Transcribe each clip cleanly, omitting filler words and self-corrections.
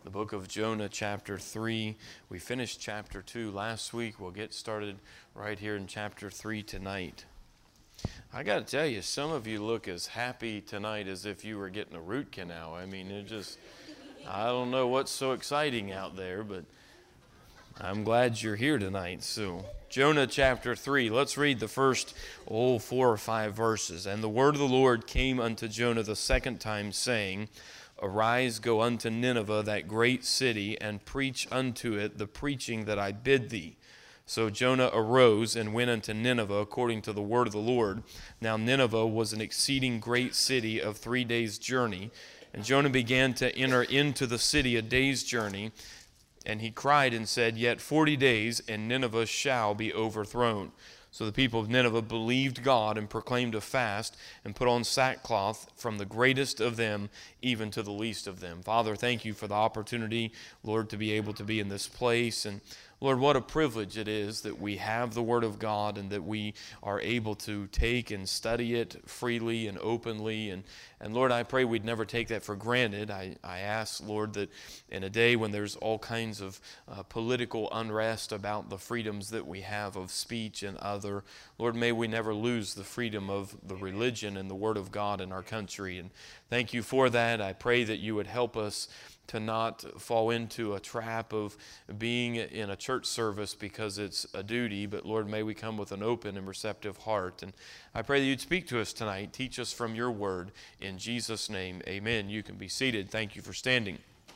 the book of Jonah, chapter 3. We finished chapter 2 last week. We'll get started right here in chapter 3 tonight. I got to tell you, some of you look as happy tonight as if you were getting a root canal. I mean, I don't know what's so exciting out there, but I'm glad you're here tonight. So, Jonah chapter 3, let's read the first 4 or 5 verses. And the word of the Lord came unto Jonah the second time, saying, Arise, go unto Nineveh, that great city, and preach unto it the preaching that I bid thee. So Jonah arose and went unto Nineveh according to the word of the Lord. Now Nineveh was an exceeding great city of 3 days' journey. And Jonah began to enter into the city a day's journey. And he cried and said, Yet 40 days, and Nineveh shall be overthrown. So the people of Nineveh believed God and proclaimed a fast and put on sackcloth from the greatest of them even to the least of them. Father, thank you for the opportunity, Lord, to be able to be in this place. And Lord, what a privilege it is that we have the Word of God and that we are able to take and study it freely and openly. And Lord, I pray we'd never take that for granted. I ask, Lord, that in a day when there's all kinds of political unrest about the freedoms that we have of speech and other, Lord, may we never lose the freedom of the religion and the Word of God in our country. And thank you for that. I pray that you would help us to not fall into a trap of being in a church service because it's a duty, but Lord, may we come with an open and receptive heart. And I pray that you'd speak to us tonight. Teach us from your word. In Jesus' name, amen. You can be seated. Thank you for standing.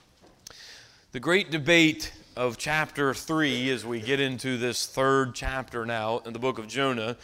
The great debate of chapter 3 as we get into this third chapter now in the book of Jonah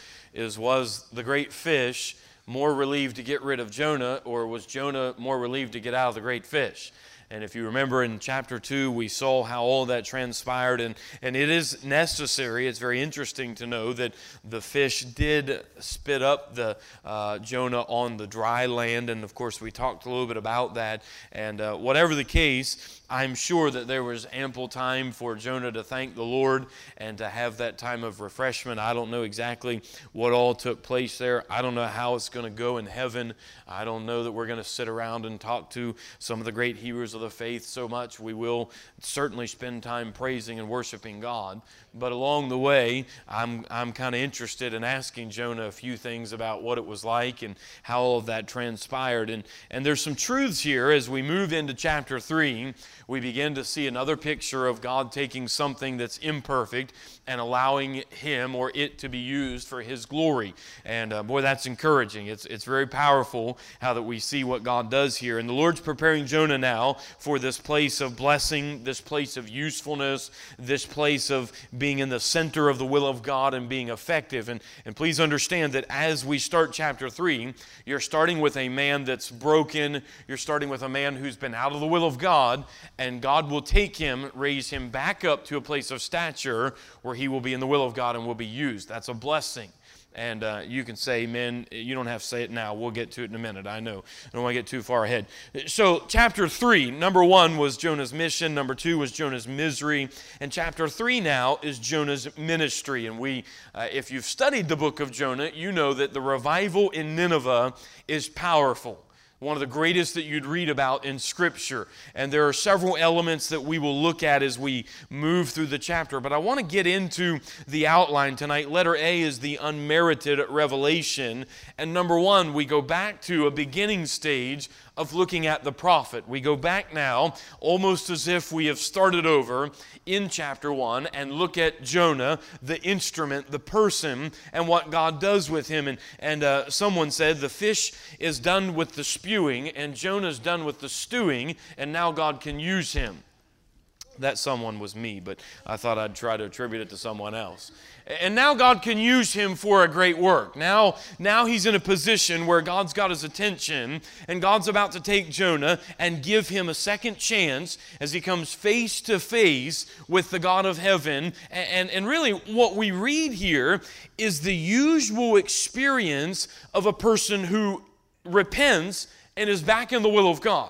was the great fish more relieved to get rid of Jonah, or was Jonah more relieved to get out of the great fish? And if you remember in chapter 2, we saw how all that transpired, and it is necessary. It's very interesting to know that the fish did spit up the Jonah on the dry land, and of course we talked a little bit about that. And whatever the case, I'm sure that there was ample time for Jonah to thank the Lord and to have that time of refreshment. I don't know exactly what all took place there. I don't know how it's going to go in heaven. I don't know that we're going to sit around and talk to some of the great heroes of the faith so much. We will certainly spend time praising and worshiping God. But along the way, I'm kind of interested in asking Jonah a few things about what it was like and how all of that transpired. And there's some truths here as we move into chapter 3. We begin to see another picture of God taking something that's imperfect and allowing him or it to be used for his glory. And boy, that's encouraging. It's very powerful how that we see what God does here. And the Lord's preparing Jonah now for this place of blessing, this place of usefulness, this place of being in the center of the will of God and being effective. And please understand that as we start chapter 3, you're starting with a man that's broken. You're starting with a man who's been out of the will of God, and God will take him, raise him back up to a place of stature where he will be in the will of God and will be used. That's a blessing. And you can say amen. You don't have to say it now. We'll get to it in a minute. I know. I don't want to get too far ahead. So chapter 3, number 1 was Jonah's mission. Number 2 was Jonah's misery. And chapter 3 now is Jonah's ministry. And if you've studied the book of Jonah, you know that the revival in Nineveh is powerful. One of the greatest that you'd read about in Scripture. And there are several elements that we will look at as we move through the chapter. But I want to get into the outline tonight. Letter A is the unmerited revelation. And number 1, we go back to a beginning stage of looking at the prophet. We go back now almost as if we have started over in chapter 1 and look at Jonah, the instrument, the person, and what God does with him. And someone said the fish is done with the spewing and Jonah's done with the stewing, and now God can use him. That someone was me, but I thought I'd try to attribute it to someone else. And now God can use him for a great work. Now he's in a position where God's got his attention, and God's about to take Jonah and give him a second chance as he comes face to face with the God of heaven. And really what we read here is the usual experience of a person who repents and is back in the will of God.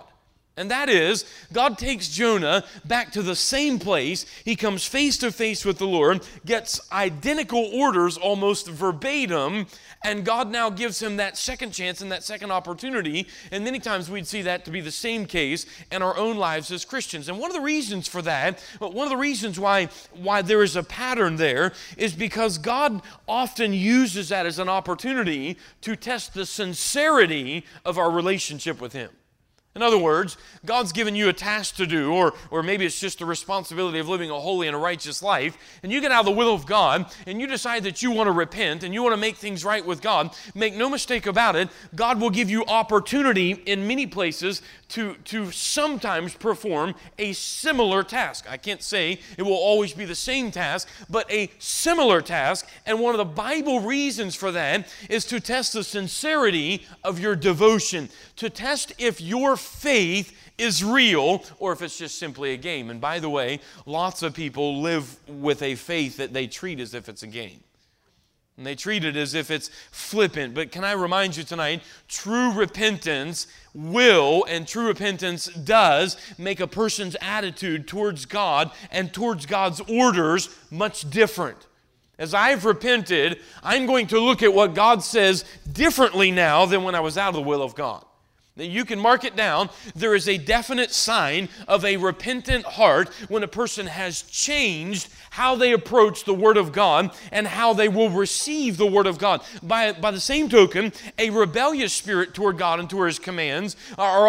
And that is, God takes Jonah back to the same place. He comes face to face with the Lord, gets identical orders almost verbatim, and God now gives him that second chance and that second opportunity. And many times we'd see that to be the same case in our own lives as Christians. And one of the reasons for that, one of the reasons why there is a pattern there, is because God often uses that as an opportunity to test the sincerity of our relationship with Him. In other words, God's given you a task to do, or maybe it's just the responsibility of living a holy and a righteous life, and you get out of the will of God, and you decide that you want to repent, and you want to make things right with God. Make no mistake about it, God will give you opportunity in many places to sometimes perform a similar task. I can't say it will always be the same task, but a similar task, and one of the Bible reasons for that is to test the sincerity of your devotion, to test if your faith is real or if it's just simply a game. And by the way, lots of people live with a faith that they treat as if it's a game. And they treat it as if it's flippant. But can I remind you tonight, true repentance will and true repentance does make a person's attitude towards God and towards God's orders much different. As I've repented, I'm going to look at what God says differently now than when I was out of the will of God. You can mark it down. There is a definite sign of a repentant heart when a person has changed how they approach the Word of God and how they will receive the Word of God. By the same token, a rebellious spirit toward God and toward His commands are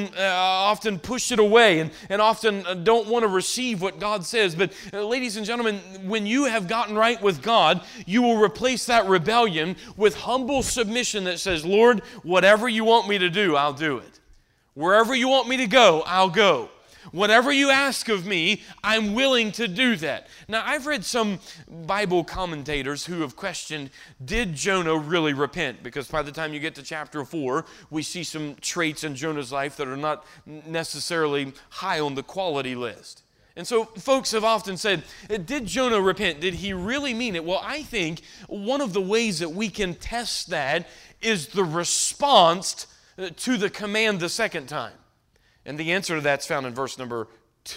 often pushed it away and often don't want to receive what God says. But ladies and gentlemen, when you have gotten right with God, you will replace that rebellion with humble submission that says, Lord, whatever you want me to do, I'll do it. Wherever you want me to go, I'll go. Whatever you ask of me, I'm willing to do that. Now, I've read some Bible commentators who have questioned, did Jonah really repent? Because by the time you get to chapter 4, we see some traits in Jonah's life that are not necessarily high on the quality list. And so folks have often said, did Jonah repent? Did he really mean it? Well, I think one of the ways that we can test that is the response to the command the second time. And the answer to that's found in verse number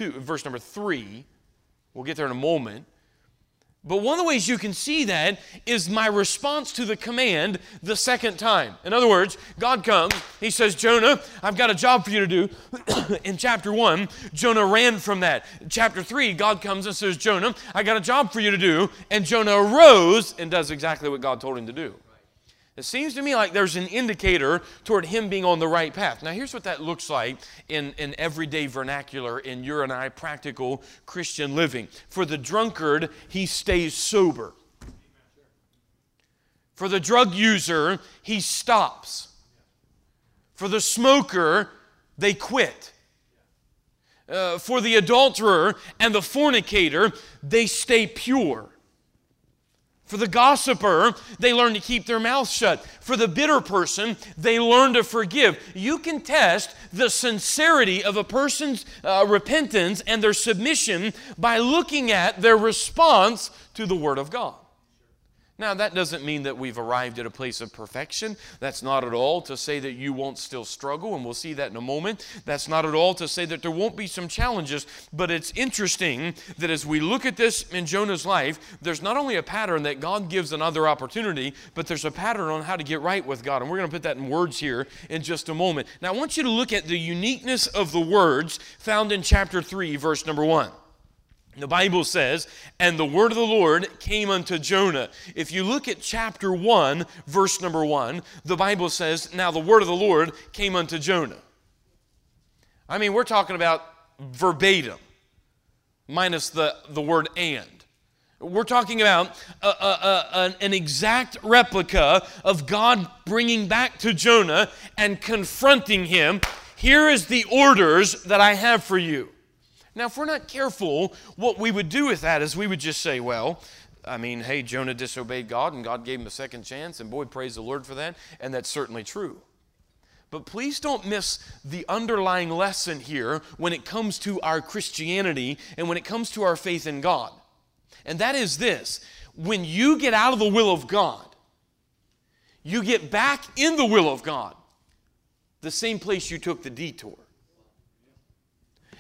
3. We'll get there in a moment. But one of the ways you can see that is my response to the command the second time. In other words, God comes, He says, Jonah, I've got a job for you to do. In chapter 1, Jonah ran from that. Chapter 3, God comes and says, Jonah, I got a job for you to do. And Jonah arose and does exactly what God told him to do. It seems to me like there's an indicator toward him being on the right path. Now, here's what that looks like in everyday vernacular, in your and I practical Christian living. For the drunkard, he stays sober. For the drug user, he stops. For the smoker, they quit. For the adulterer and the fornicator, they stay pure. For the gossiper, they learn to keep their mouth shut. For the bitter person, they learn to forgive. You can test the sincerity of a person's repentance and their submission by looking at their response to the Word of God. Now, that doesn't mean that we've arrived at a place of perfection. That's not at all to say that you won't still struggle, and we'll see that in a moment. That's not at all to say that there won't be some challenges, but it's interesting that as we look at this in Jonah's life, there's not only a pattern that God gives another opportunity, but there's a pattern on how to get right with God, and we're going to put that in words here in just a moment. Now, I want you to look at the uniqueness of the words found in chapter 3, verse number 1. The Bible says, and the word of the Lord came unto Jonah. If you look at chapter 1, verse number 1, the Bible says, now the word of the Lord came unto Jonah. I mean, we're talking about verbatim, minus the word and. We're talking about an exact replica of God bringing back to Jonah and confronting him. Here is the orders that I have for you. Now, if we're not careful, what we would do with that is we would just say, well, I mean, hey, Jonah disobeyed God and God gave him a second chance, and boy, praise the Lord for that, and that's certainly true. But please don't miss the underlying lesson here when it comes to our Christianity and when it comes to our faith in God. And that is this: when you get out of the will of God, you get back in the will of God, the same place you took the detour.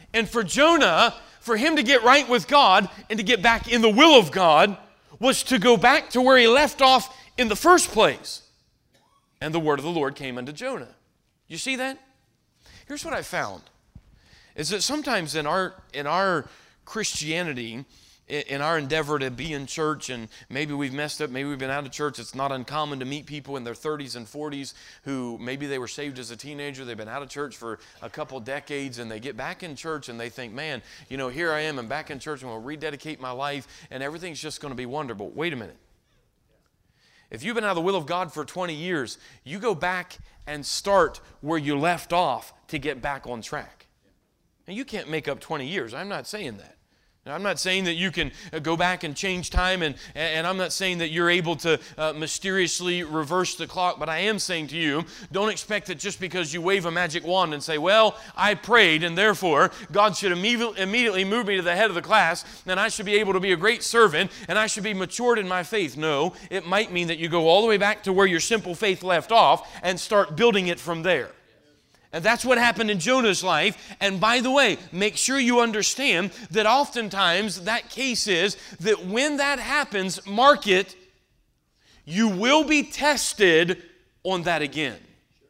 And for Jonah, for him to get right with God and to get back in the will of God was to go back to where he left off in the first place. And the word of the Lord came unto Jonah. You see that? Here's what I found, is that sometimes in our Christianity, in our endeavor to be in church, and maybe we've messed up, maybe we've been out of church, it's not uncommon to meet people in their 30s and 40s who maybe they were saved as a teenager, they've been out of church for a couple decades, and they get back in church and they think, man, here I am, I'm back in church, I'm going to rededicate my life, and everything's just going to be wonderful. Wait a minute. If you've been out of the will of God for 20 years, you go back and start where you left off to get back on track. And you can't make up 20 years. I'm not saying that. Now, I'm not saying that you can go back and change time, and I'm not saying that you're able to mysteriously reverse the clock, but I am saying to you, don't expect that just because you wave a magic wand and say, well, I prayed, and therefore God should immediately move me to the head of the class, and I should be able to be a great servant, and I should be matured in my faith. No, it might mean that you go all the way back to where your simple faith left off and start building it from there. And that's what happened in Jonah's life. And by the way, make sure you understand that oftentimes that case is that when that happens, mark it, you will be tested on that again.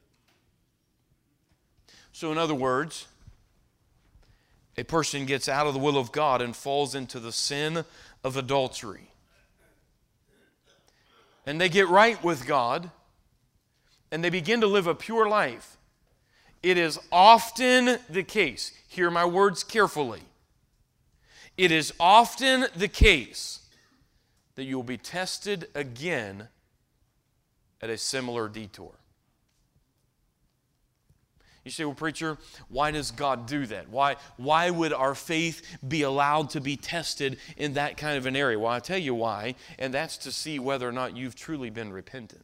So in other words, a person gets out of the will of God and falls into the sin of adultery. And they get right with God, and they begin to live a pure life. It is often the case, hear my words carefully, it is often the case that you will be tested again at a similar detour. You say, well, preacher, why does God do that? Why would our faith be allowed to be tested in that kind of an area? Well, I'll tell you why, and that's to see whether or not you've truly been repentant.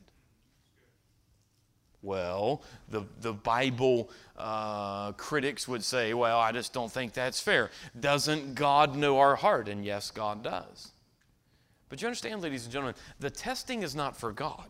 Well, the Bible critics would say, well, I just don't think that's fair. Doesn't God know our heart? And yes, God does. But you understand, ladies and gentlemen, the testing is not for God.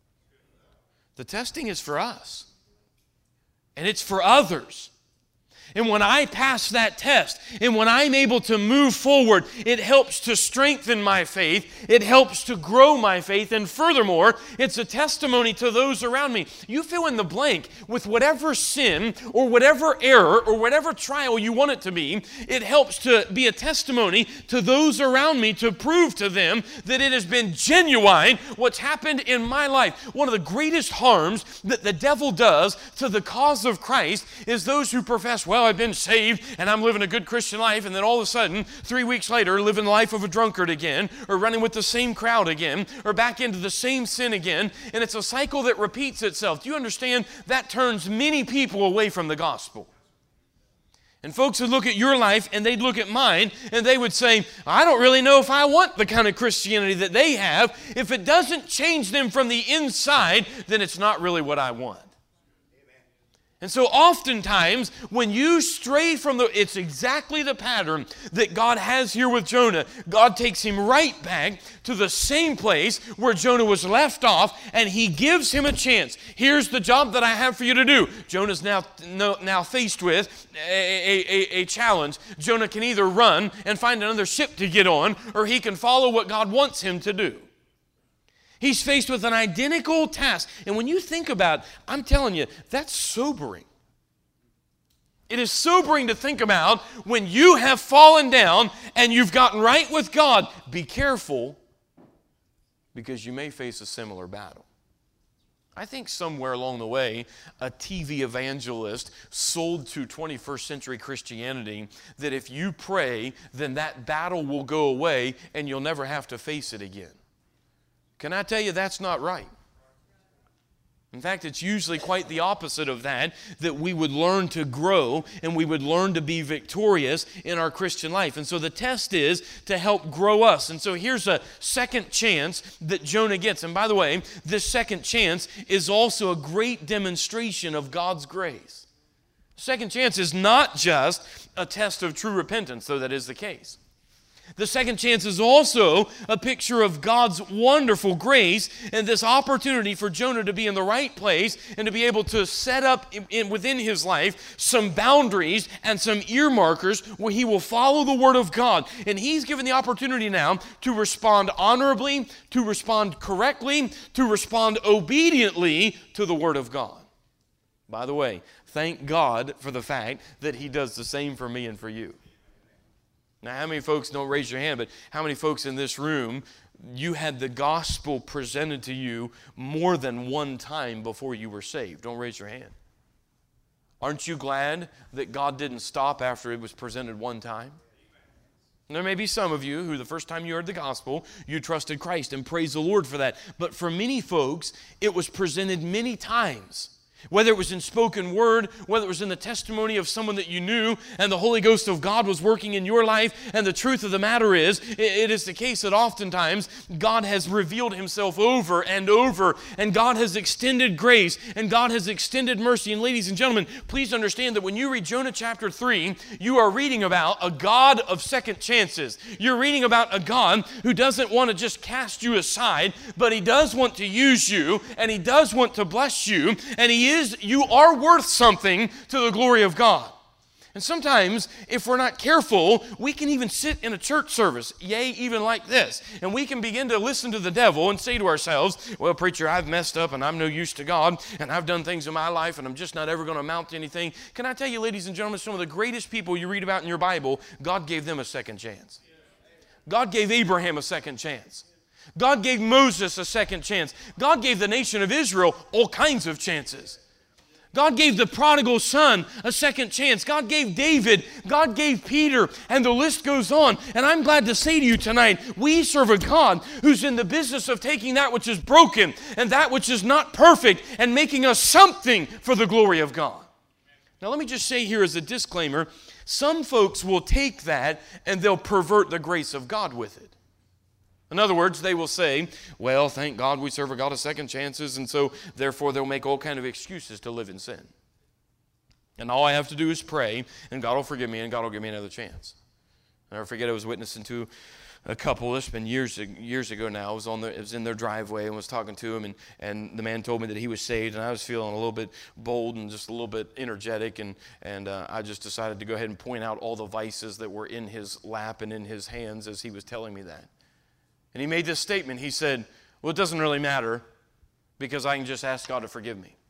The testing is for us. And it's for others. And when I pass that test, and when I'm able to move forward, it helps to strengthen my faith. It helps to grow my faith. And furthermore, it's a testimony to those around me. You fill in the blank with whatever sin or whatever error or whatever trial you want it to be. It helps to be a testimony to those around me to prove to them that it has been genuine what's happened in my life. One of the greatest harms that the devil does to the cause of Christ is those who profess, well, I've been saved and I'm living a good Christian life, and then all of a sudden, 3 weeks later, living the life of a drunkard again, or running with the same crowd again, or back into the same sin again, and it's a cycle that repeats itself. Do you understand? That turns many people away from the gospel. And folks would look at your life and they'd look at mine and they would say, I don't really know if I want the kind of Christianity that they have. If it doesn't change them from the inside, then it's not really what I want. And so oftentimes, when you stray from it's exactly the pattern that God has here with Jonah. God takes him right back to the same place where Jonah was left off, and he gives him a chance. Here's the job that I have for you to do. Jonah's now faced with a challenge. Jonah can either run and find another ship to get on, or he can follow what God wants him to do. He's faced with an identical task. And when you think about it, I'm telling you, that's sobering. It is sobering to think about when you have fallen down and you've gotten right with God. Be careful, because you may face a similar battle. I think somewhere along the way, a TV evangelist sold to 21st century Christianity that if you pray, then that battle will go away and you'll never have to face it again. Can I tell you that's not right? In fact, it's usually quite the opposite of that we would learn to grow and we would learn to be victorious in our Christian life. And so the test is to help grow us. And so here's a second chance that Jonah gets. And by the way, this second chance is also a great demonstration of God's grace. Second chance is not just a test of true repentance, though that is the case. The second chance is also a picture of God's wonderful grace and this opportunity for Jonah to be in the right place and to be able to set up within his life some boundaries and some ear markers where he will follow the Word of God. And he's given the opportunity now to respond honorably, to respond correctly, to respond obediently to the Word of God. By the way, thank God for the fact that He does the same for me and for you. Now, how many folks, don't raise your hand, but how many folks in this room, you had the gospel presented to you more than one time before you were saved? Don't raise your hand. Aren't you glad that God didn't stop after it was presented one time? There may be some of you who the first time you heard the gospel, you trusted Christ, and praise the Lord for that. But for many folks, it was presented many times. Whether it was in spoken word, whether it was in the testimony of someone that you knew, and the Holy Ghost of God was working in your life, and the truth of the matter is, it is the case that oftentimes God has revealed Himself over and over, and God has extended grace, and God has extended mercy. And ladies and gentlemen, please understand that when you read Jonah chapter 3, you are reading about a God of second chances. You're reading about a God who doesn't want to just cast you aside, but He does want to use you, and He does want to bless you, and you are worth something to the glory of God. And sometimes, if we're not careful, we can even sit in a church service, yea, even like this, and we can begin to listen to the devil and say to ourselves, well, preacher, I've messed up and I'm no use to God, and I've done things in my life and I'm just not ever going to amount to anything. Can I tell you, ladies and gentlemen, some of the greatest people you read about in your Bible, God gave them a second chance. God gave Abraham a second chance. God gave Moses a second chance. God gave the nation of Israel all kinds of chances. God gave the prodigal son a second chance. God gave David. God gave Peter. And the list goes on. And I'm glad to say to you tonight, we serve a God who's in the business of taking that which is broken and that which is not perfect and making us something for the glory of God. Now let me just say here as a disclaimer, some folks will take that and they'll pervert the grace of God with it. In other words, they will say, well, thank God we serve a God of second chances, and so therefore they'll make all kinds of excuses to live in sin. And all I have to do is pray, and God will forgive me, and God will give me another chance. I'll never forget, I was witnessing to a couple, it's been years ago now. It was in their driveway and was talking to him, and the man told me that he was saved, and I was feeling a little bit bold and just a little bit energetic, and I just decided to go ahead and point out all the vices that were in his lap and in his hands as he was telling me that. And he made this statement. He said, well, it doesn't really matter because I can just ask God to forgive me.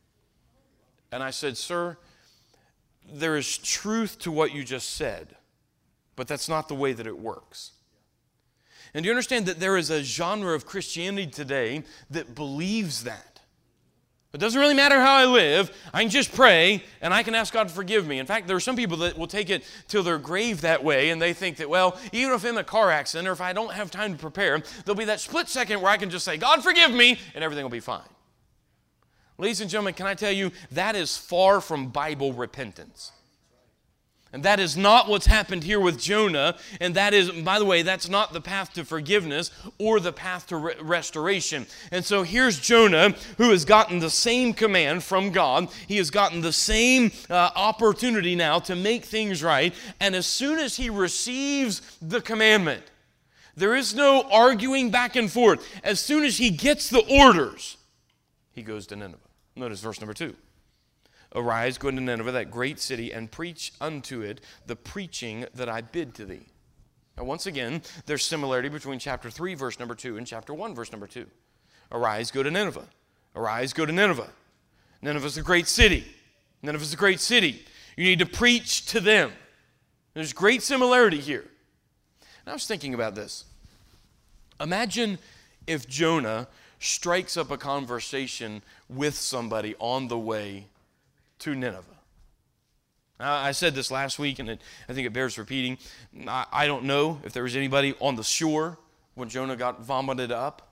And I said, sir, there is truth to what you just said, but that's not the way that it works. And do you understand that there is a genre of Christianity today that believes that? It doesn't really matter how I live. I can just pray, and I can ask God to forgive me. In fact, there are some people that will take it till their grave that way, and they think that, well, even if I'm in a car accident or if I don't have time to prepare, there'll be that split second where I can just say, God, forgive me, and everything will be fine. Ladies and gentlemen, can I tell you, that is far from Bible repentance. And that is not what's happened here with Jonah. And that is, by the way, that's not the path to forgiveness or the path to restoration. And so here's Jonah, who has gotten the same command from God. He has gotten the same opportunity now to make things right. And as soon as he receives the commandment, there is no arguing back and forth. As soon as he gets the orders, he goes to Nineveh. Notice verse number 2. Arise, go into Nineveh, that great city, and preach unto it the preaching that I bid to thee. Now, once again, there's similarity between chapter 3, verse number 2, and chapter 1, verse number 2. Arise, go to Nineveh. Arise, go to Nineveh. Nineveh's a great city. Nineveh's a great city. You need to preach to them. There's great similarity here. And I was thinking about this. Imagine if Jonah strikes up a conversation with somebody on the way to Nineveh. I said this last week, and I think it bears repeating. I don't know if there was anybody on the shore when Jonah got vomited up.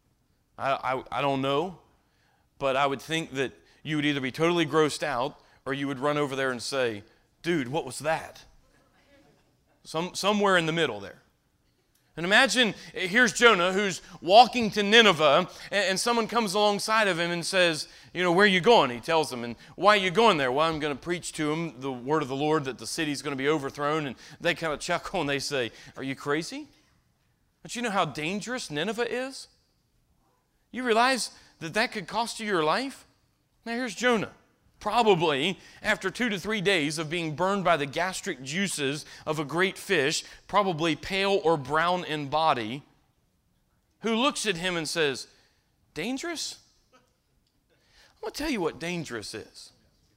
I don't know, but I would think that you would either be totally grossed out or you would run over there and say, dude, what was that? Somewhere in the middle there. And imagine, here's Jonah who's walking to Nineveh, and someone comes alongside of him and says, where are you going? He tells them, and why are you going there? Well, I'm going to preach to them the word of the Lord that the city's going to be overthrown. And they kind of chuckle and they say, are you crazy? Don't you know how dangerous Nineveh is? You realize that could cost you your life? Now here's Jonah. Probably after 2 to 3 days of being burned by the gastric juices of a great fish, probably pale or brown in body, who looks at him and says, dangerous? I'm going to tell you what dangerous is.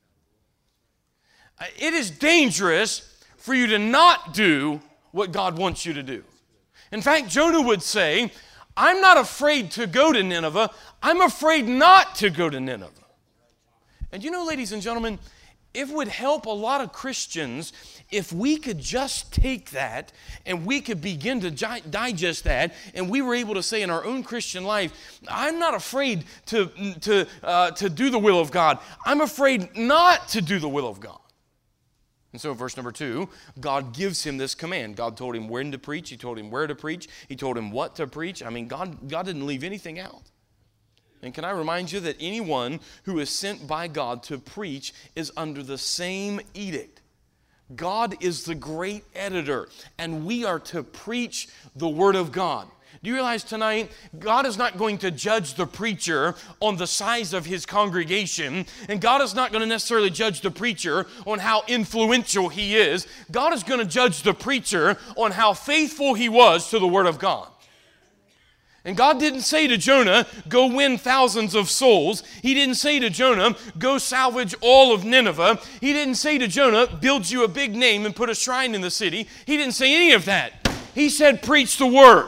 It is dangerous for you to not do what God wants you to do. In fact, Jonah would say, I'm not afraid to go to Nineveh. I'm afraid not to go to Nineveh. And ladies and gentlemen, it would help a lot of Christians if we could just take that and we could begin to digest that, and we were able to say in our own Christian life, I'm not afraid to do the will of God. I'm afraid not to do the will of God. And so verse number 2, God gives him this command. God told him when to preach. He told him where to preach. He told him what to preach. I mean, God didn't leave anything out. And can I remind you that anyone who is sent by God to preach is under the same edict. God is the great editor, and we are to preach the Word of God. Do you realize tonight, God is not going to judge the preacher on the size of his congregation, and God is not going to necessarily judge the preacher on how influential he is. God is going to judge the preacher on how faithful he was to the Word of God. And God didn't say to Jonah, go win thousands of souls. He didn't say to Jonah, go salvage all of Nineveh. He didn't say to Jonah, build you a big name and put a shrine in the city. He didn't say any of that. He said, preach the word.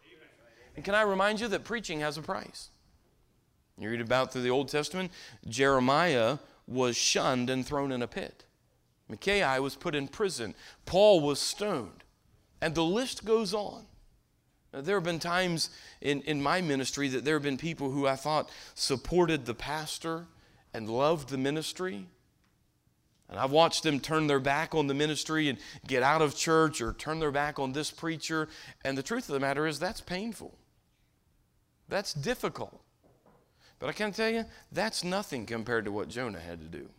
And can I remind you that preaching has a price? You read about through the Old Testament, Jeremiah was shunned and thrown in a pit. Micaiah was put in prison. Paul was stoned. And the list goes on. There have been times in my ministry that there have been people who I thought supported the pastor and loved the ministry. And I've watched them turn their back on the ministry and get out of church or turn their back on this preacher. And the truth of the matter is that's painful. That's difficult. But I can tell you, that's nothing compared to what Jonah had to do.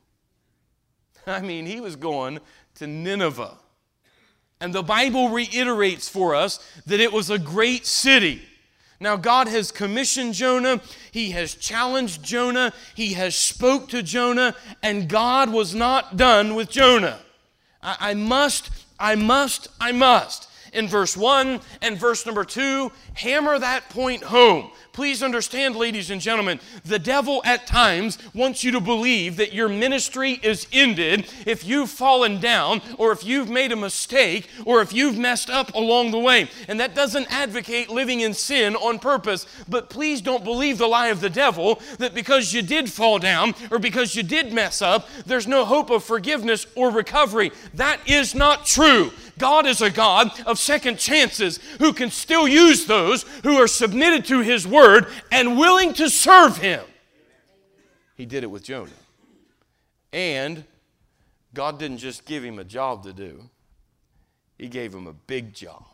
I mean, he was going to Nineveh. And the Bible reiterates for us that it was a great city. Now, God has commissioned Jonah. He has challenged Jonah. He has spoke to Jonah. And God was not done with Jonah. I must. In verse 1 and verse number 2, hammer that point home. Please understand, ladies and gentlemen, the devil at times wants you to believe that your ministry is ended if you've fallen down or if you've made a mistake or if you've messed up along the way. And that doesn't advocate living in sin on purpose. But please don't believe the lie of the devil that because you did fall down or because you did mess up, there's no hope of forgiveness or recovery. That is not true. God is a God of second chances who can still use those who are submitted to His Word and willing to serve Him. He did it with Jonah. And God didn't just give him a job to do. He gave him a big job.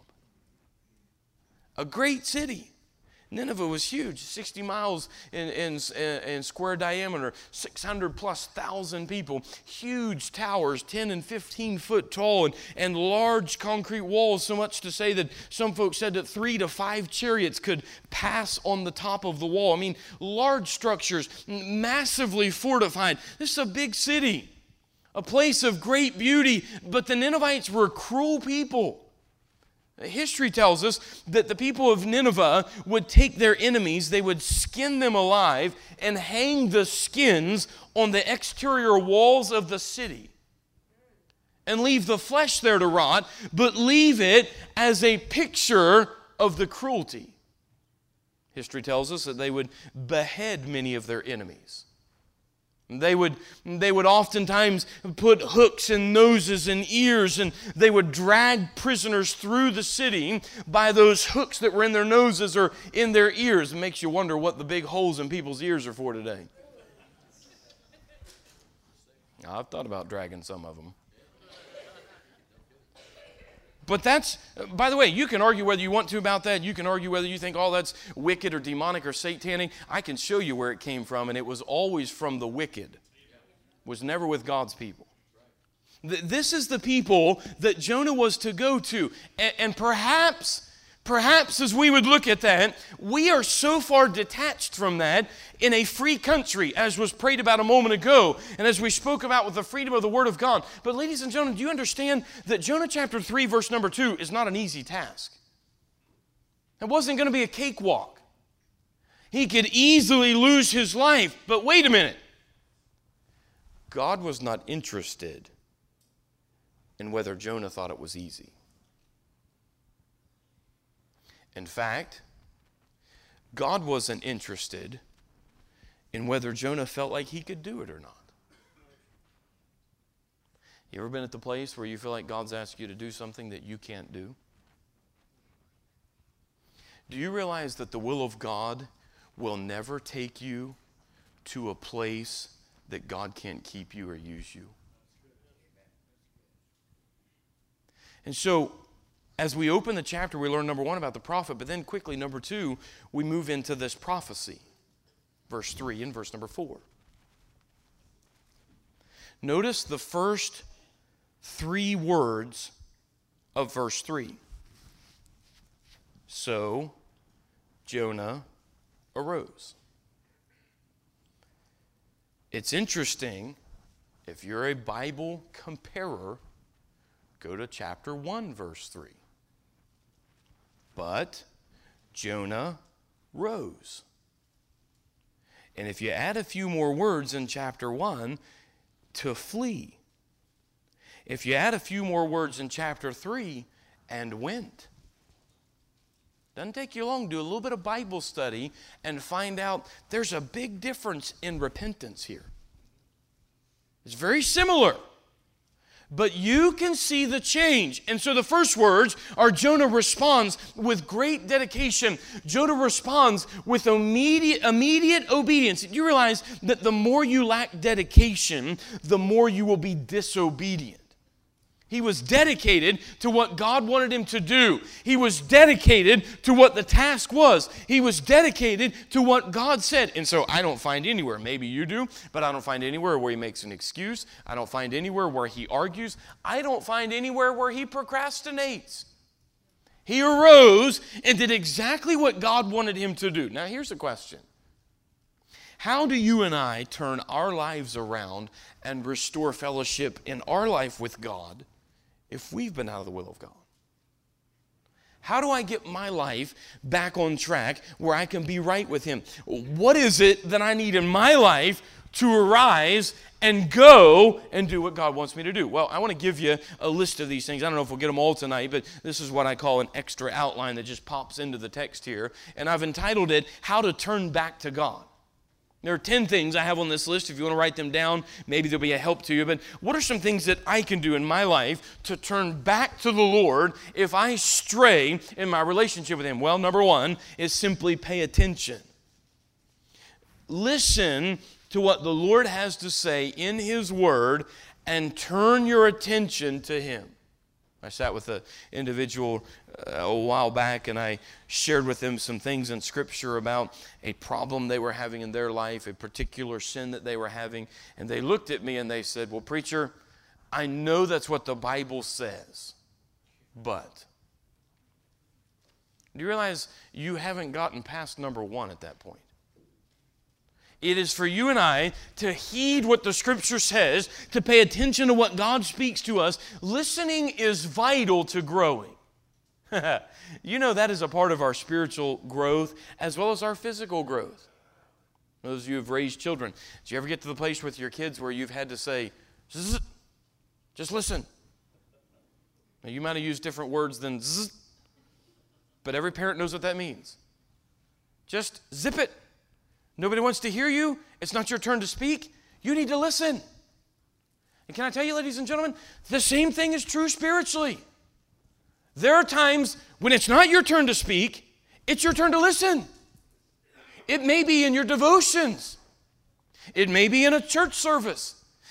A great city. Nineveh was huge, 60 miles in square diameter, 600 plus thousand people, huge towers, 10 and 15 foot tall, and large concrete walls, so much to say that some folks said that 3 to 5 chariots could pass on the top of the wall. I mean, large structures, massively fortified. This is a big city, a place of great beauty, but the Ninevites were cruel people. History tells us that the people of Nineveh would take their enemies, they would skin them alive and hang the skins on the exterior walls of the city and leave the flesh there to rot, but leave it as a picture of the cruelty. History tells us that they would behead many of their enemies. They would oftentimes put hooks in noses and ears, and they would drag prisoners through the city by those hooks that were in their noses or in their ears. It makes you wonder what the big holes in people's ears are for today. I've thought about dragging some of them. But that's, by the way, you can argue whether you want to about that. You can argue whether you think, oh, that's wicked or demonic or satanic. I can show you where it came from, and it was always from the wicked. It was never with God's people. This is the people that Jonah was to go to. And perhaps as we would look at that, we are so far detached from that in a free country, as was prayed about a moment ago, and as we spoke about with the freedom of the Word of God. But ladies and gentlemen, do you understand that Jonah chapter 3, verse number 2 is not an easy task? It wasn't going to be a cakewalk. He could easily lose his life. But wait a minute. God was not interested in whether Jonah thought it was easy. In fact, God wasn't interested in whether Jonah felt like he could do it or not. You ever been at the place where you feel like God's asked you to do something that you can't do? Do you realize that the will of God will never take you to a place that God can't keep you or use you? And so, as we open the chapter, we learn, number one, about the prophet, but then quickly, number two, we move into this prophecy. Verse 3 and verse number 4. Notice the first 3 words of verse 3. So, Jonah arose. It's interesting, if you're a Bible comparer, go to chapter 1, verse 3. But Jonah rose. And if you add a few more words in chapter 1, to flee. If you add a few more words in chapter 3, and went. Doesn't take you long to do a little bit of Bible study and find out there's a big difference in repentance here. It's very similar. But you can see the change. And so the first words are Jonah responds with great dedication. Jonah responds with immediate obedience. Do you realize that the more you lack dedication, the more you will be disobedient? He was dedicated to what God wanted him to do. He was dedicated to what the task was. He was dedicated to what God said. And so I don't find anywhere, maybe you do, but I don't find anywhere where he makes an excuse. I don't find anywhere where he argues. I don't find anywhere where he procrastinates. He arose and did exactly what God wanted him to do. Now here's the question. How do you and I turn our lives around and restore fellowship in our life with God if we've been out of the will of God? How do I get my life back on track where I can be right with Him? What is it that I need in my life to arise and go and do what God wants me to do? Well, I want to give you a list of these things. I don't know if we'll get them all tonight, but this is what I call an extra outline that just pops into the text here. And I've entitled it, How to Turn Back to God. There are 10 things I have on this list. If you want to write them down, maybe they'll be a help to you. But what are some things that I can do in my life to turn back to the Lord if I stray in my relationship with Him? Well, number one is simply pay attention. Listen to what the Lord has to say in His Word and turn your attention to Him. I sat with an individual a while back, and I shared with them some things in Scripture about a problem they were having in their life, a particular sin that they were having. And they looked at me and they said, well, preacher, I know that's what the Bible says, but do you realize you haven't gotten past number one at that point? It is for you and I to heed what the Scripture says, to pay attention to what God speaks to us. Listening is vital to growing. You know that is a part of our spiritual growth as well as our physical growth. Those of you who have raised children, did you ever get to the place with your kids where you've had to say, zzz, just listen? Now, you might have used different words than zzz, but every parent knows what that means. Just zip it. Nobody wants to hear you. It's not your turn to speak. You need to listen. And can I tell you, ladies and gentlemen, the same thing is true spiritually. There are times when it's not your turn to speak, it's your turn to listen. It may be in your devotions. It may be in a church service.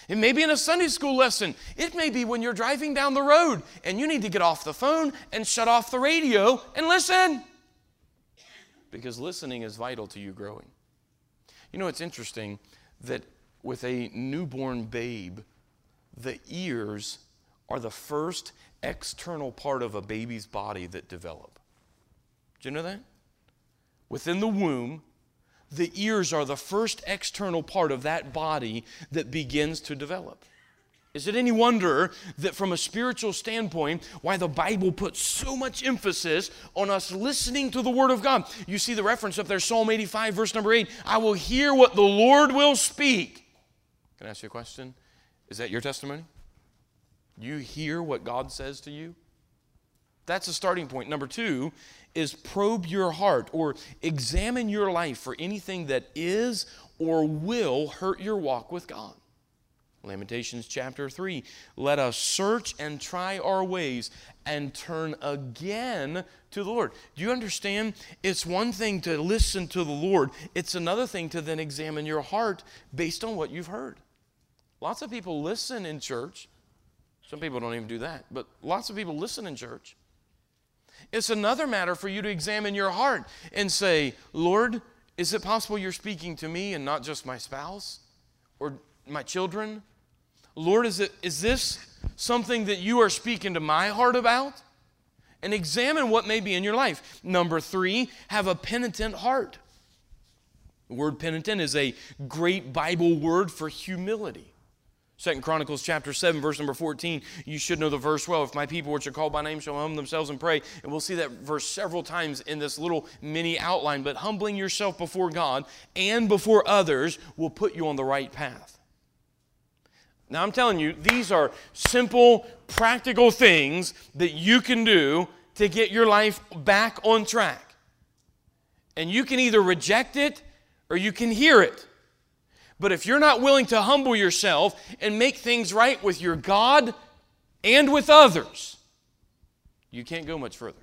It may be in a Sunday school lesson. It may be when you're driving down the road and you need to get off the phone and shut off the radio and listen. Because listening is vital to you growing. You know, it's interesting that with a newborn babe, the ears are the first external part of a baby's body that develop. Do you know that? Within the womb, the ears are the first external part of that body that begins to develop. Is it any wonder that from a spiritual standpoint, why the Bible puts so much emphasis on us listening to the Word of God? You see the reference up there, Psalm 85, verse number 8. I will hear what the Lord will speak. Can I ask you a question? Is that your testimony? You hear what God says to you? That's a starting point. Number 2 is probe your heart or examine your life for anything that is or will hurt your walk with God. Lamentations chapter 3, let us search and try our ways and turn again to the Lord. Do you understand? It's one thing to listen to the Lord. It's another thing to then examine your heart based on what you've heard. Lots of people listen in church. Some people don't even do that, but lots of people listen in church. It's another matter for you to examine your heart and say, Lord, is it possible you're speaking to me and not just my spouse or my children? Lord, is this something that you are speaking to my heart about? And examine what may be in your life. Number 3, have a penitent heart. The word penitent is a great Bible word for humility. 2 Chronicles chapter 7, verse number 14, you should know the verse well. If my people which are called by name shall humble themselves and pray. And we'll see that verse several times in this little mini outline. But humbling yourself before God and before others will put you on the right path. Now I'm telling you, these are simple, practical things that you can do to get your life back on track. And you can either reject it or you can hear it. But if you're not willing to humble yourself and make things right with your God and with others, you can't go much further.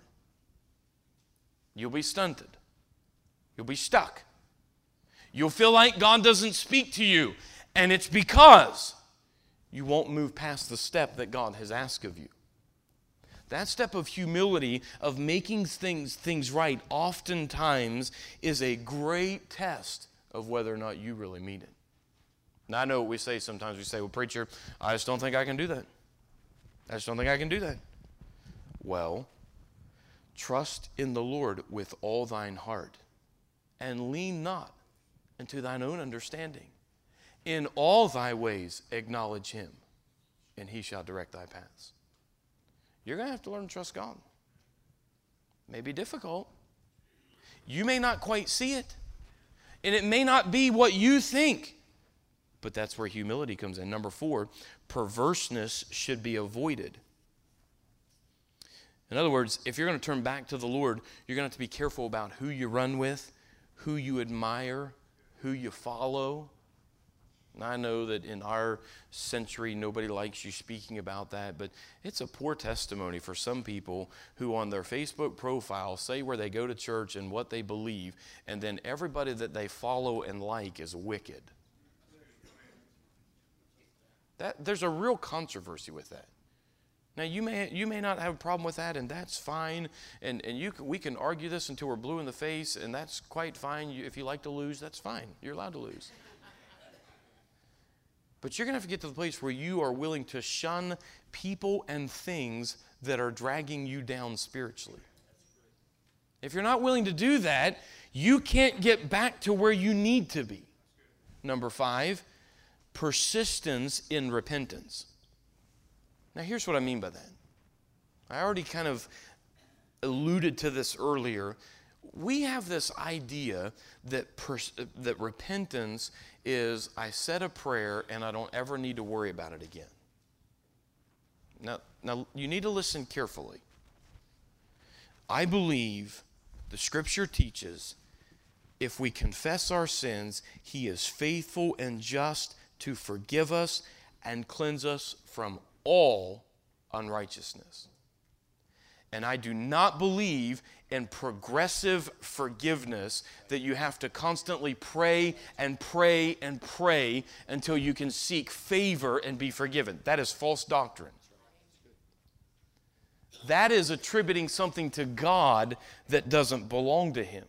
You'll be stunted. You'll be stuck. You'll feel like God doesn't speak to you, and it's because you won't move past the step that God has asked of you. That step of humility, of making things right, oftentimes is a great test of whether or not you really mean it. Now, I know what we say sometimes. We say, well, preacher, I just don't think I can do that. I just don't think I can do that. Well, trust in the Lord with all thine heart, and lean not into thine own understanding. In all thy ways acknowledge him, and he shall direct thy paths. You're going to have to learn to trust God. It may be difficult. You may not quite see it, and it may not be what you think. But that's where humility comes in. Number 4, perverseness should be avoided. In other words, if you're going to turn back to the Lord, you're going to have to be careful about who you run with, who you admire, who you follow. And I know that in our century, nobody likes you speaking about that, but it's a poor testimony for some people who on their Facebook profile say where they go to church and what they believe, and then everybody that they follow and like is wicked. There's a real controversy with that. Now, you may not have a problem with that, and that's fine. And we can argue this until we're blue in the face, and that's quite fine. If you like to lose, that's fine. You're allowed to lose. But you're going to have to get to the place where you are willing to shun people and things that are dragging you down spiritually. If you're not willing to do that, you can't get back to where you need to be. Number 5, persistence in repentance. Now, here's what I mean by that. I already kind of alluded to this earlier. We have this idea that repentance is I said a prayer and I don't ever need to worry about it again. Now you need to listen carefully. I believe the Scripture teaches if we confess our sins, He is faithful and just to forgive us and cleanse us from all unrighteousness. And I do not believe in progressive forgiveness, that you have to constantly pray and pray and pray until you can seek favor and be forgiven. That is false doctrine. That is attributing something to God that doesn't belong to Him.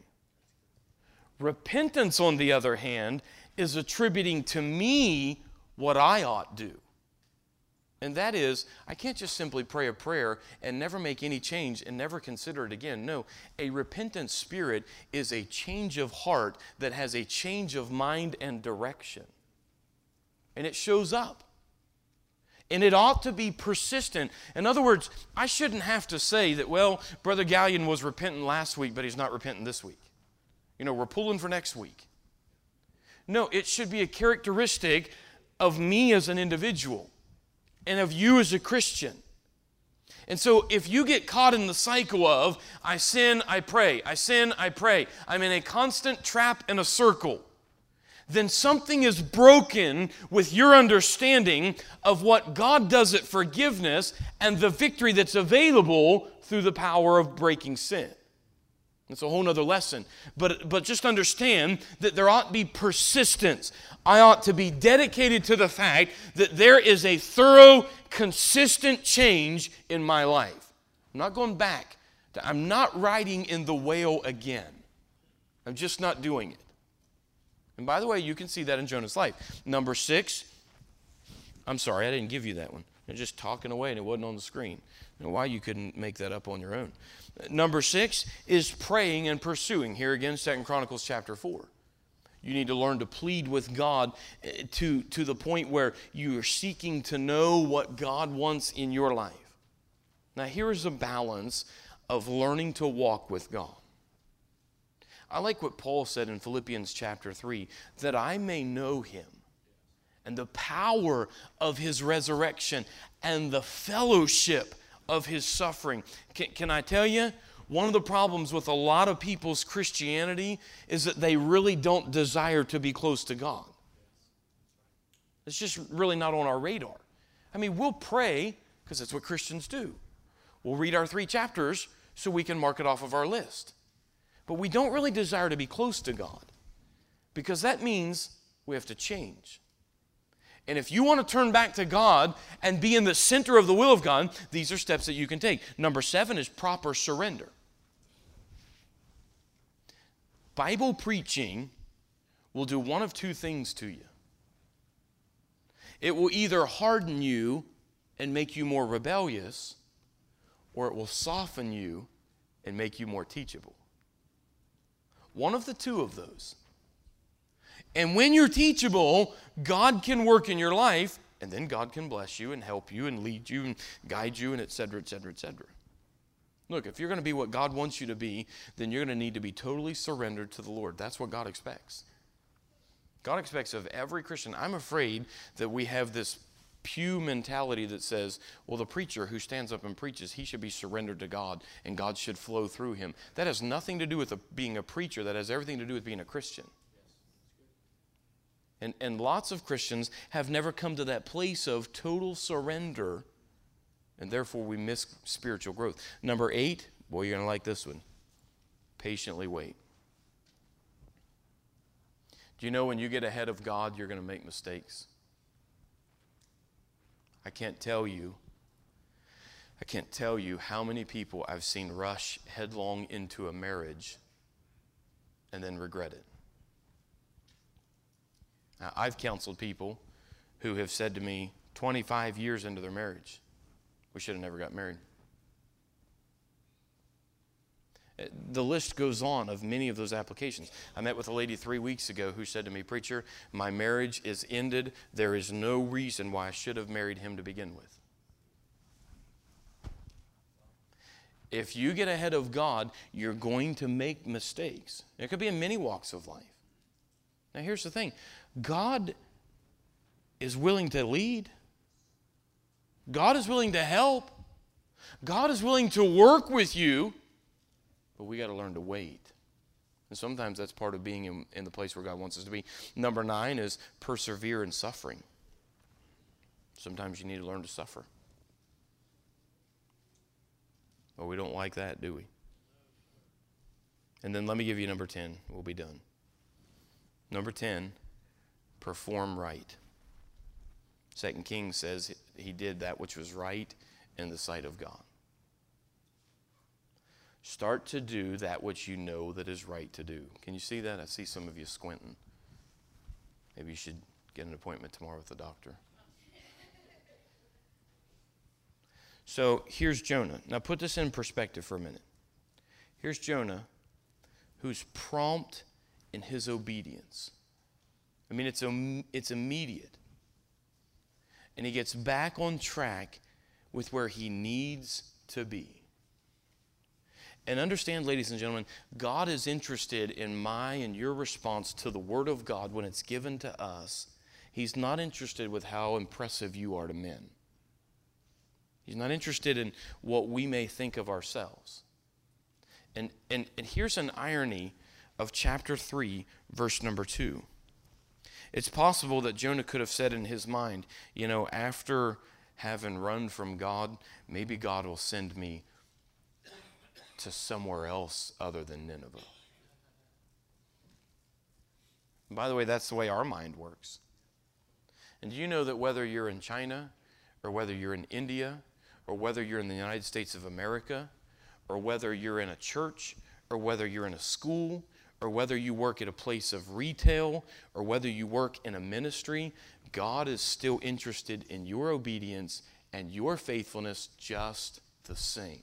Repentance, on the other hand, is attributing to me what I ought do. And that is, I can't just simply pray a prayer and never make any change and never consider it again. No, a repentant spirit is a change of heart that has a change of mind and direction. And it shows up. And it ought to be persistent. In other words, I shouldn't have to say that, well, Brother Gallion was repentant last week, but he's not repentant this week. We're pulling for next week. No, it should be a characteristic of me as an individual and of you as a Christian. And so if you get caught in the cycle of, I sin, I pray, I sin, I pray, I'm in a constant trap and a circle, then something is broken with your understanding of what God does at forgiveness and the victory that's available through the power of breaking sin. It's a whole other lesson. But just understand that there ought to be persistence. I ought to be dedicated to the fact that there is a thorough, consistent change in my life. I'm not going back. I'm not riding in the whale again. I'm just not doing it. And by the way, you can see that in Jonah's life. Number 6. I'm sorry, I didn't give you that one. You're just talking away and it wasn't on the screen. I don't know why you couldn't make that up on your own. Number 6 is praying and pursuing. Here again, 2 Chronicles chapter 4. You need to learn to plead with God to the point where you are seeking to know what God wants in your life. Now here is a balance of learning to walk with God. I like what Paul said in Philippians chapter 3, that I may know Him and the power of His resurrection and the fellowship of His suffering. Can I tell you, one of the problems with a lot of people's Christianity is that they really don't desire to be close to God. It's just really not on our radar. I mean, we'll pray because that's what Christians do. We'll read our 3 chapters so we can mark it off of our list. But we don't really desire to be close to God, because that means we have to change. And if you want to turn back to God and be in the center of the will of God, these are steps that you can take. Number 7 is proper surrender. Bible preaching will do one of 2 things to you. It will either harden you and make you more rebellious, or it will soften you and make you more teachable. One of the 2 of those. And when you're teachable, God can work in your life, and then God can bless you and help you and lead you and guide you and et cetera, et cetera, et cetera. Look, if you're going to be what God wants you to be, then you're going to need to be totally surrendered to the Lord. That's what God expects. God expects of every Christian. I'm afraid that we have this pew mentality that says, well, the preacher who stands up and preaches, he should be surrendered to God and God should flow through him. That has nothing to do with being a preacher. That has everything to do with being a Christian. And lots of Christians have never come to that place of total surrender, and therefore we miss spiritual growth. Number 8, boy, you're going to like this one. Patiently wait. Do you know when you get ahead of God, you're going to make mistakes? I can't tell you how many people I've seen rush headlong into a marriage and then regret it. Now, I've counseled people who have said to me 25 years into their marriage, we should have never got married. The list goes on of many of those applications. I met with a lady 3 weeks ago who said to me, "Preacher, my marriage is ended. There is no reason why I should have married him to begin with." If you get ahead of God, you're going to make mistakes. It could be in many walks of life. Now here's the thing. God is willing to lead. God is willing to help. God is willing to work with you. But we got to learn to wait. And sometimes that's part of being in the place where God wants us to be. Number 9 is persevere in suffering. Sometimes you need to learn to suffer. Well, we don't like that, do we? And then let me give you number 10. We'll be done. Number 10, perform right. 2 Kings says he did that which was right in the sight of God. Start to do that which you know that is right to do. Can you see that? I see some of you squinting. Maybe you should get an appointment tomorrow with the doctor. So here's Jonah. Now put this in perspective for a minute. Here's Jonah, who's prompt in his obedience. I mean, it's immediate. And he gets back on track with where he needs to be. And understand, ladies and gentlemen, God is interested in my and your response to the Word of God when it's given to us. He's not interested with how impressive you are to men. He's not interested in what we may think of ourselves. And here's an irony of chapter 3, verse number 2. It's possible that Jonah could have said in his mind, you know, after having run from God, maybe God will send me to somewhere else other than Nineveh. And by the way, that's the way our mind works. And do you know that whether you're in China, or whether you're in India, or whether you're in the United States of America, or whether you're in a church, or whether you're in a school, or whether you work at a place of retail, or whether you work in a ministry, God is still interested in your obedience and your faithfulness just the same.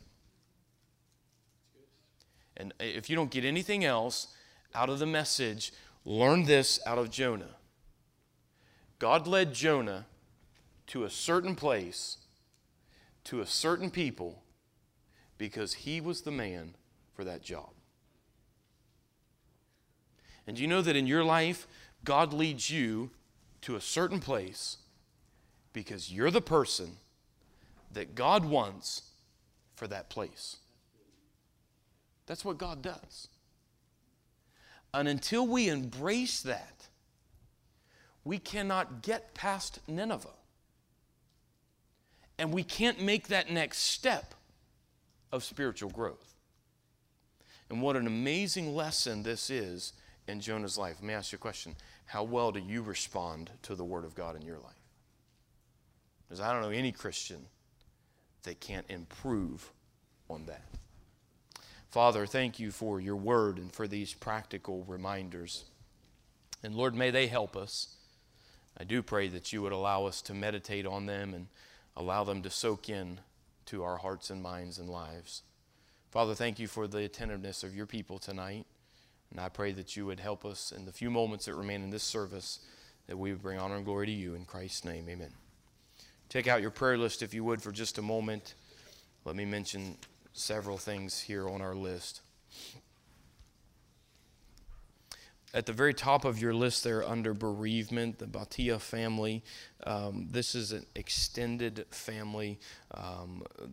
And if you don't get anything else out of the message, learn this out of Jonah. God led Jonah to a certain place, to a certain people, because he was the man for that job. And do you know that in your life, God leads you to a certain place because you're the person that God wants for that place? That's what God does. And until we embrace that, we cannot get past Nineveh. And we can't make that next step of spiritual growth. And what an amazing lesson this is in Jonah's life. Let me ask you a question. How well do you respond to the Word of God in your life? Because I don't know any Christian that can't improve on that. Father, thank you for your Word and for these practical reminders. And Lord, may they help us. I do pray that you would allow us to meditate on them and allow them to soak in to our hearts and minds and lives. Father, thank you for the attentiveness of your people tonight. And I pray that you would help us in the few moments that remain in this service, that we would bring honor and glory to you. In Christ's name, amen. Take out your prayer list, if you would, for just a moment. Let me mention several things here on our list. At the very top of your list there under bereavement, the Bhatia family. This is an extended family.